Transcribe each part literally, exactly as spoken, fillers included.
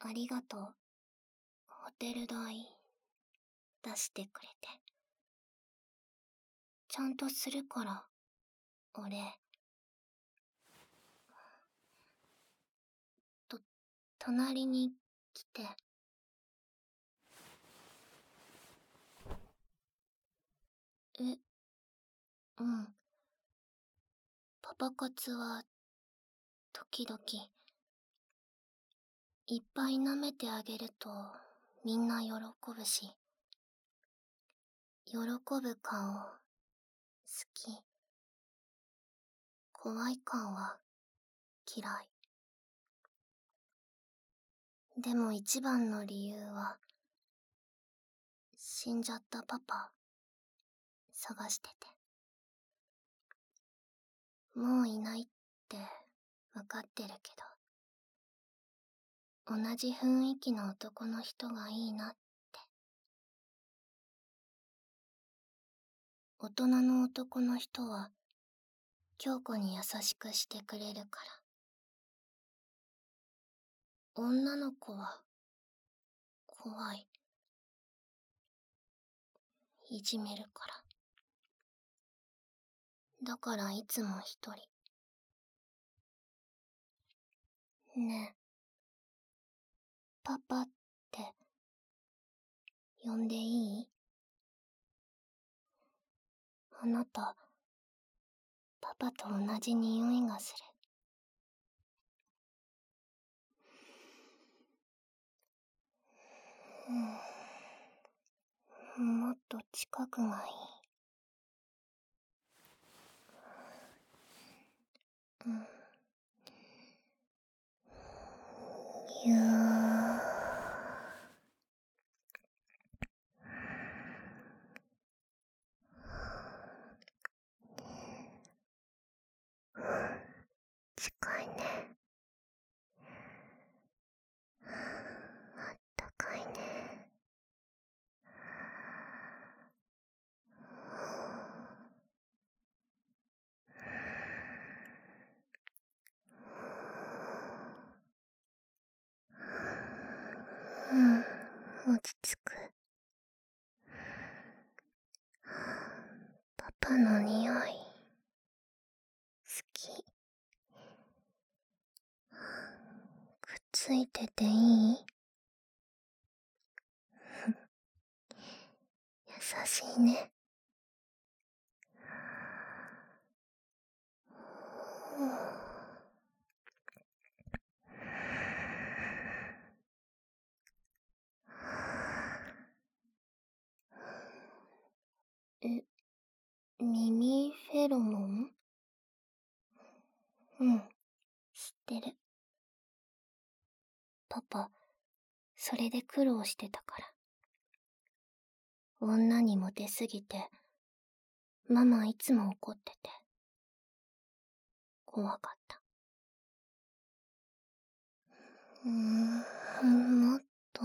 ありがとう。ホテル代出してくれて。ちゃんとするから、俺。と、隣に来て。え、うん。パパ活は、時々。いっぱい舐めてあげると、みんな喜ぶし。喜ぶ顔、好き。怖い顔は、嫌い。でも一番の理由は、死んじゃったパパ、探してて。もういないってわかってるけど、同じ雰囲気の男の人がいいなって。大人の男の人は、京子に優しくしてくれるから。女の子は、怖い。いじめるから。だからいつも一人。ねえ、パパって呼んでいい？あなた、パパと同じ匂いがする。うん、もっと近くがいい。うん。ゆー。近いね。あったかいね。うん、落ち着く。パパの匂い、好き。くっついてていい？優しいね。え、耳フェロモン？うん、知ってる。パパ、それで苦労してたから。女にモテすぎて、ママいつも怒ってて。怖かった。うーん、もっと。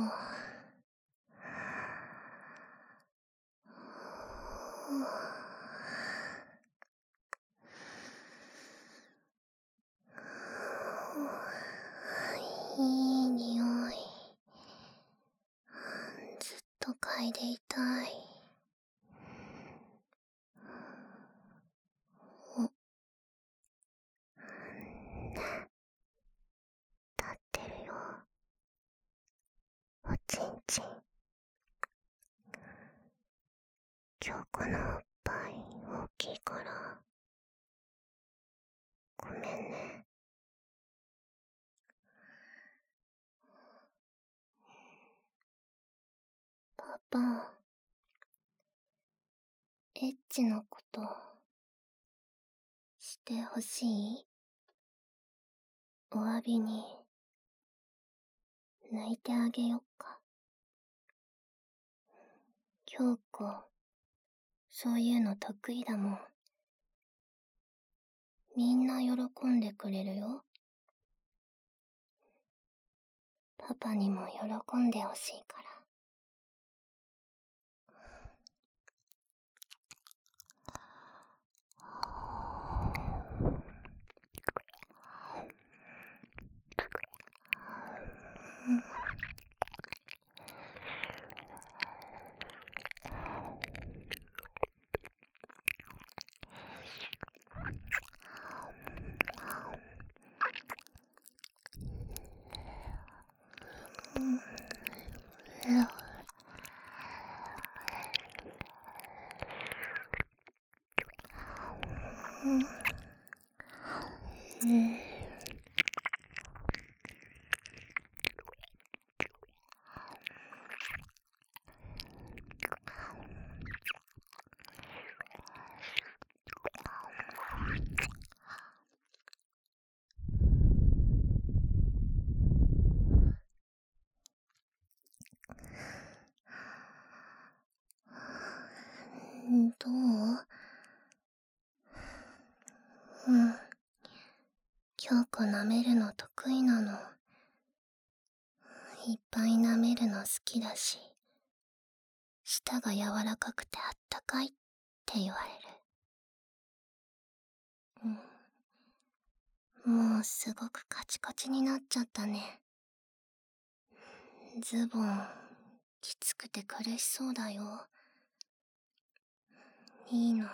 いい匂い。ずっと嗅いでいたい。お、ね、立ってるよ。おちんちん。京子のおっぱい大きいから。ごめんね。パパ、エッチのことしてほしい？お詫びに抜いてあげよっか。京子、そういうの得意だもん。みんな喜んでくれるよ。パパにも喜んでほしいから。 どう？うん。京子舐めるの得意なの。いっぱい舐めるの好きだし、舌が柔らかくてあったかいって言われる。うん。もうすごくカチカチになっちゃったね。ズボン、きつくて苦しそうだよ。いいの。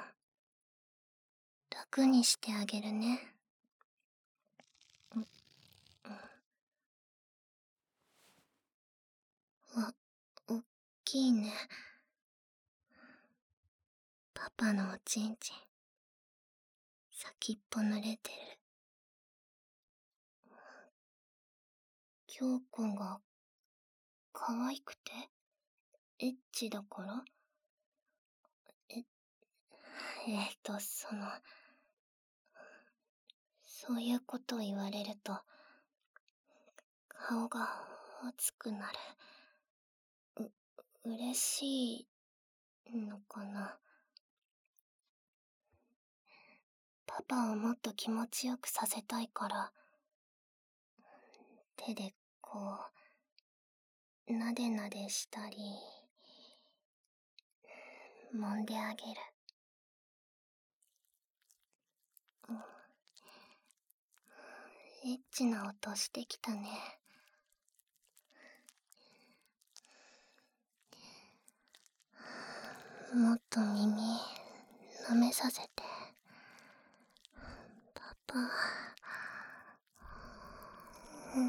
楽にしてあげるね。わ、おっきいね。パパのおちんちん、先っぽ濡れてる。京子が、可愛くてエッチだから？え、えーと、その、そういうこと言われると、顔が熱くなる。う、嬉しいのかな。パパをもっと気持ちよくさせたいから、手でこう、なでなでしたり、揉んであげる。うん、エッチな音してきたね。もっと耳、舐めさせて。パパ。うん。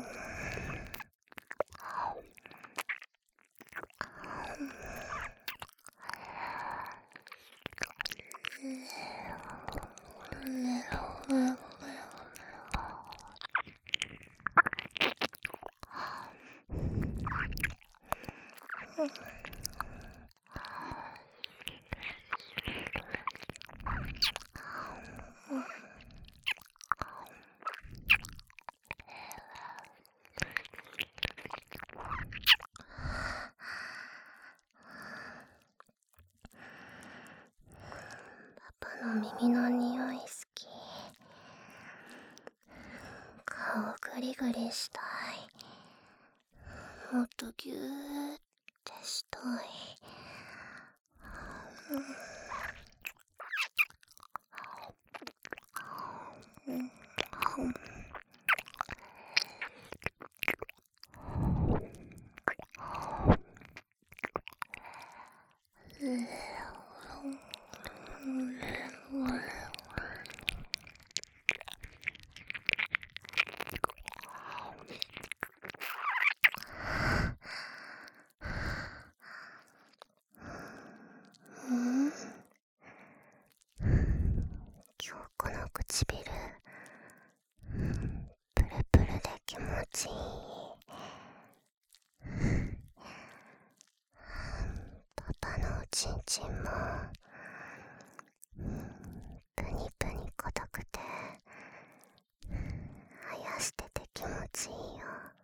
パパの耳の匂い好き。顔グリグリしたい。もっとギューってしたい。うん。京子の唇、プルプルで気持ちいい。パパのおちんちんも、プニプニ硬くて、生やしてて気持ちいいよ。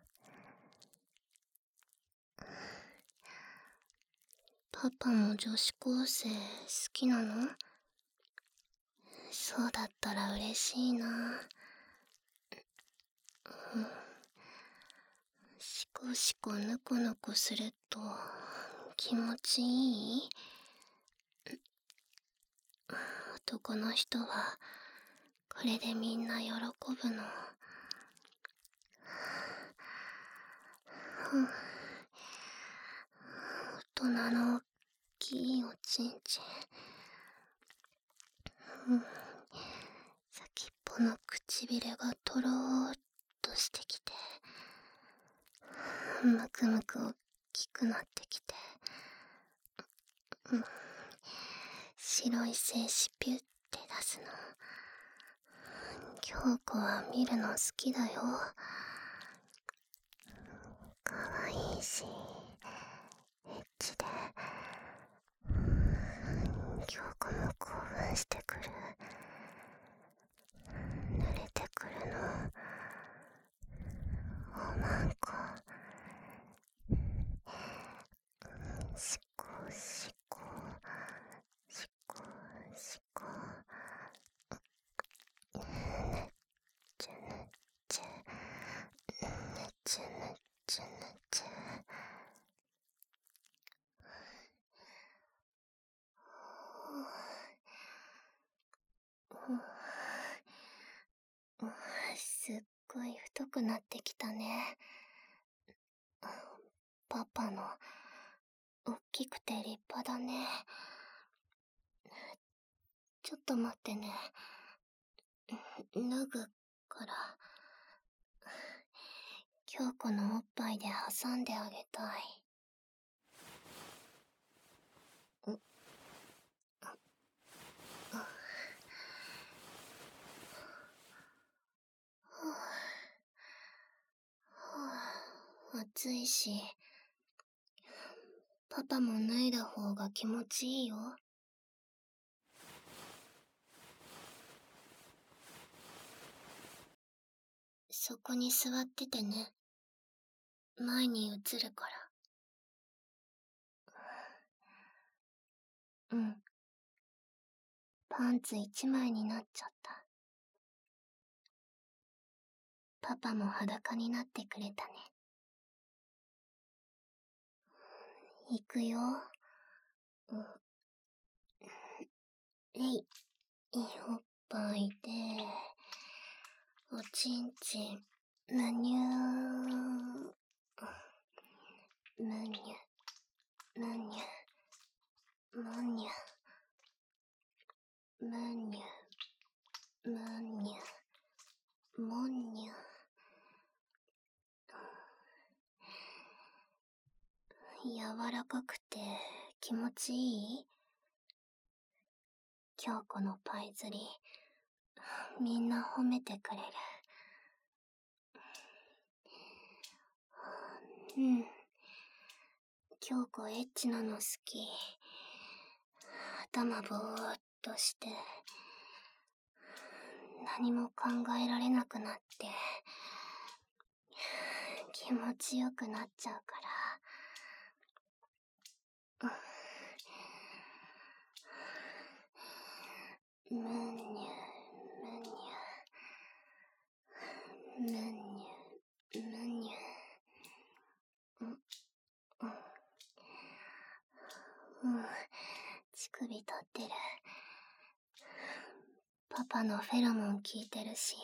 パパも女子高生好きなの？そうだったら嬉しいな。うん。シコシコぬこぬこすると気持ちいい？男の人はこれでみんな喜ぶの。大人の大きいおちんちん。うん。先っぽの唇がとろーっとしてきて、 むくむく大きくなってきて、うん、白い精子ピュッて出すの。京子は見るの好きだよ。かわいいし、エッチで、京子も興奮してくる。濡れてくるの。おまんこ。しこしこしこしこ。ねちゅねちゅねちゅねちゅねちゅ。すっごい太くなってきたね。パパのおっきくて立派だね。ちょっと待ってね。脱ぐから。京子のおっぱいで挟んであげたい。暑いし、パパも脱いだ方が気持ちいいよ。そこに座っててね。前に映るから。うん。パンツ一枚になっちゃった。パパも裸になってくれたね。行くよ。うん。えい、おっぱいで、おちんちん、むにゅー。むにゅ、むにゅ、むにゅ、むにゅ、むにゅ、もにゅ。柔らかくて気持ちいい？京子のパイ釣り、みんな褒めてくれる。うん。京子エッチなの好き。頭ぼーっとして、何も考えられなくなって、気持ちよくなっちゃうから。むにゅ、むにゅ、むにゅ、むにゅ。うん、うん。うん、乳首立ってる。パパのフェロモン効いてるし、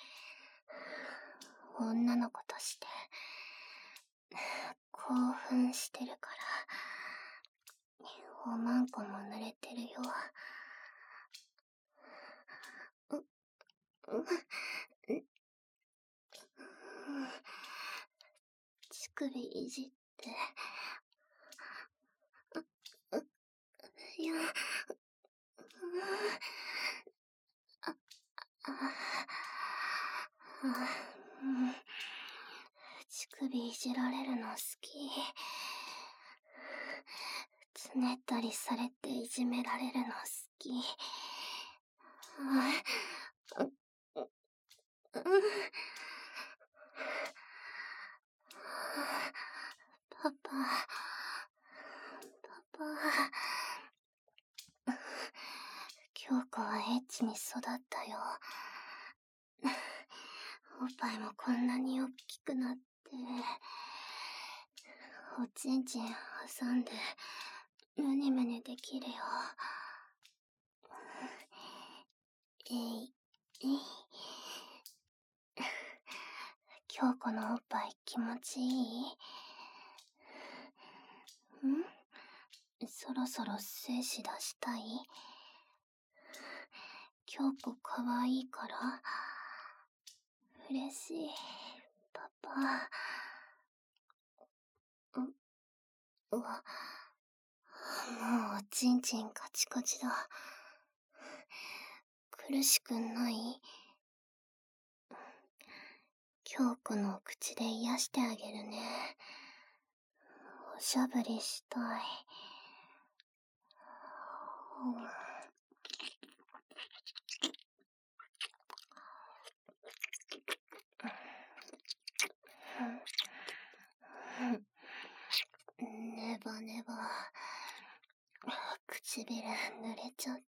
女の子として興奮してるから、おまんこも濡れてるよ。う、う、乳首いじって。いや、あ、あ、うん。乳首いじられるの好き。つねったりされていじめられるの好き。あ、う、う、うん。パパ、パパ。京子はエッチに育ったよ。おっぱいもこんなに大きくなって、おちんちん挟んで、むにむにできるよ。えい、えい。京子のおっぱい気持ちいい？ん？そろそろ精子出したい？京子かわいいから？嬉しい。パパ。 うわ、もうおちんちんカチカチだ。苦しくない？京子の口で癒してあげるね。おしゃぶりしたい。ネバネバ。唇濡れちゃった。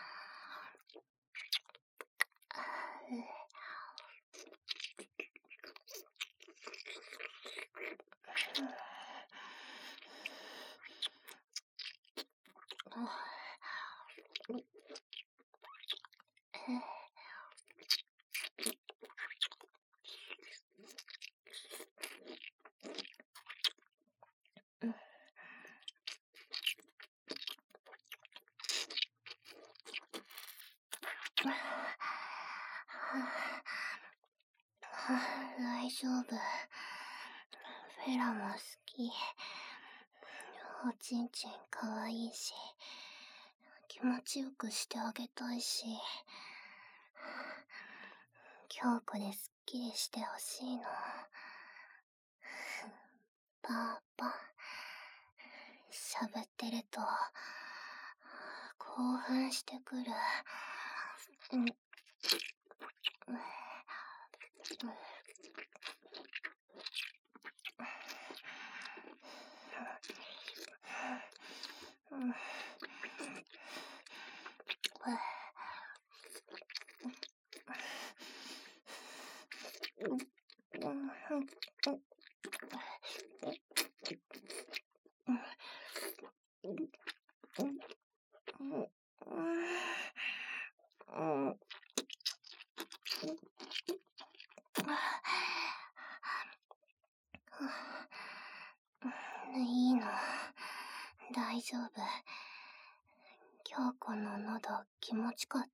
大丈夫。フェラも好き。おちんちんかわいいし、気持ちよくしてあげたいし、京子ですっきりしてほしいの。パパ、しゃぶってると興奮してくる。うん、いいの。大丈夫。京子の喉気持ちかった。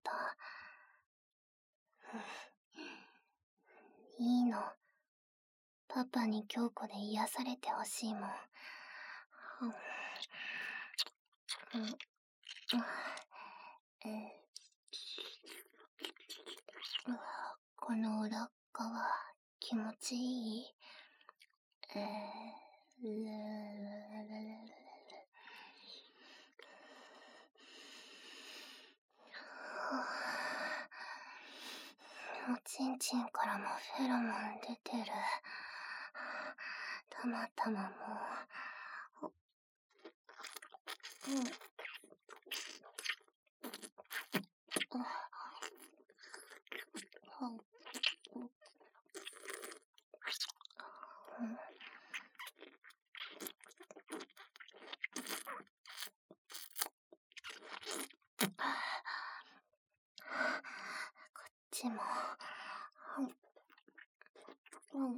いいの。パパに京子で癒されてほしいもん。この裏側気持ちいい？えー、おちんちんからもフェロモン出てる。たまたまもう、うん、こっちも、うん、うん、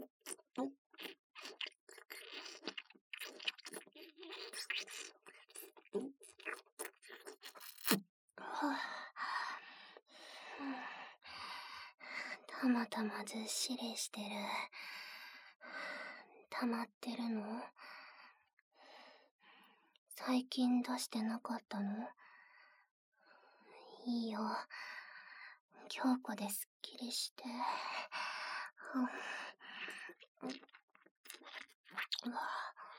たまたまずっしりしてる。溜まってるの？最近出してなかったの？いいよ。京子ですっきりして。うわ。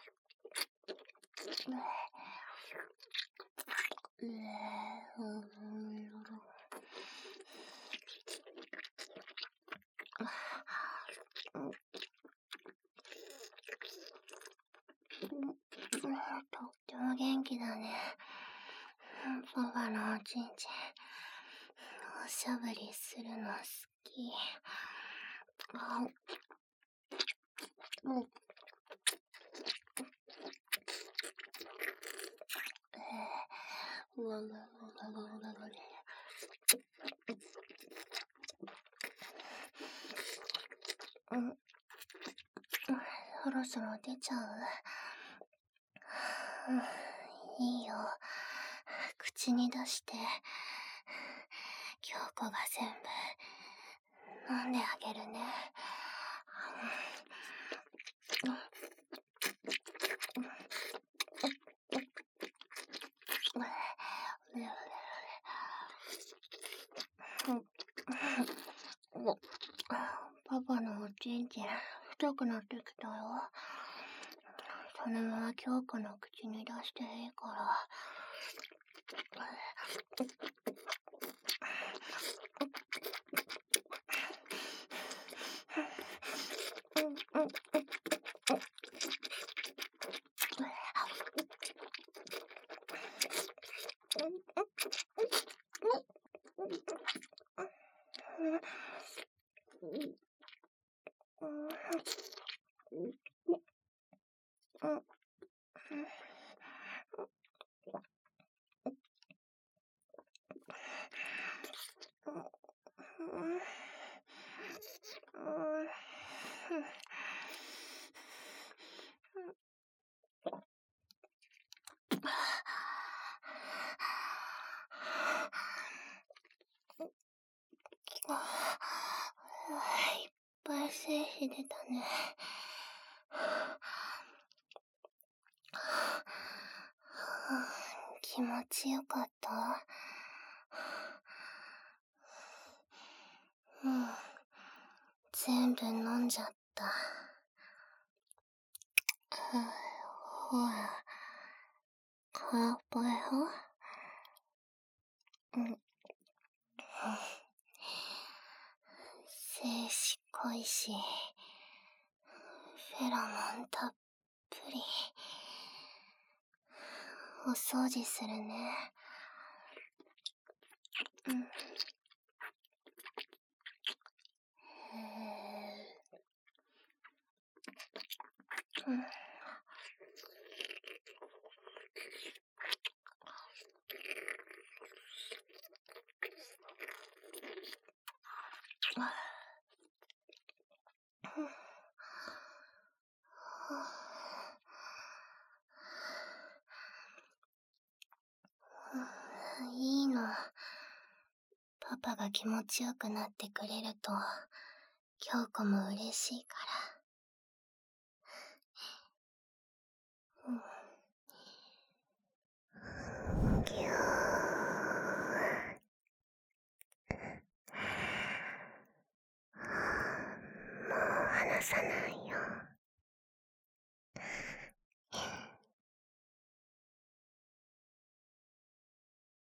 とっても元気だね。パパのおちんちんおしゃぶりするの好き。あ、もう、えー、うわうわうわうわうわうわ。うん、そろそろ出ちゃう？うん、いいよ。口に出して、京子が全部飲んであげるね。 ちんちん太くなってきたよ。そのまま京子の口に出していいから。いっぱい精子出たね。気持ちよかった。うん、全部飲んじゃった。ほら、空っぽよ。うん。精子濃いし、フェロモンたっぷり。お掃除するね。うん。うん。いいの。パパが気持ちよくなってくれると、京子も嬉しいから。うん。ぎゅー。もう離さない。